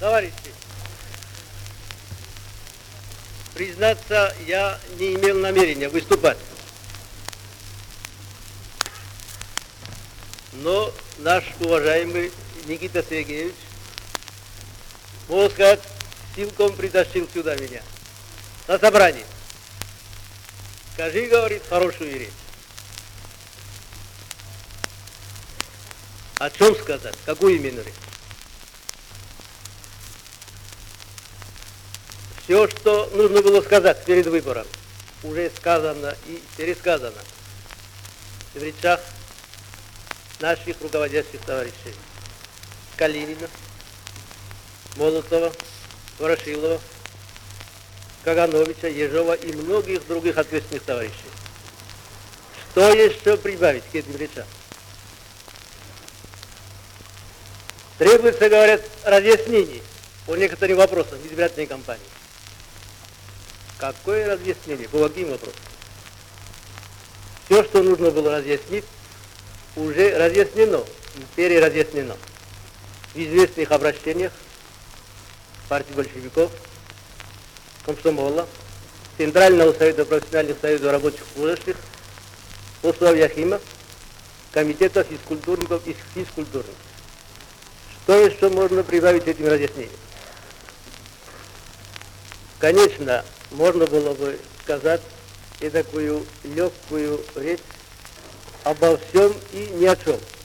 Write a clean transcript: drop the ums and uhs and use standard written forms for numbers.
Товарищи, признаться, я не имел намерения выступать. Но наш уважаемый Никита Сергеевич, можно сказать, силком притащил сюда меня, на собрание. Скажи, говорит, хорошую речь. О чем сказать? Какую именно речь? Все, что нужно было сказать перед выбором, уже сказано и пересказано в речах наших руководящих товарищей. Калинина, Молотова, Ворошилова, Кагановича, Ежова и многих других ответственных товарищей. Что еще прибавить к этим речам? Требуется, говорят, разъяснений по некоторым вопросам в избирательной кампании. Какое разъяснение? По каким вопросам? Все, что нужно было разъяснить, уже разъяснено, переразъяснено в известных обращениях партии большевиков, комсомола, Центрального совета профессиональных союзов рабочих служащих, условиях ИМА, комитетов физкультурников и физкультурников. Что еще можно прибавить этим разъяснениям? Конечно, можно было бы сказать и такую легкую речь обо всем и ни о чем.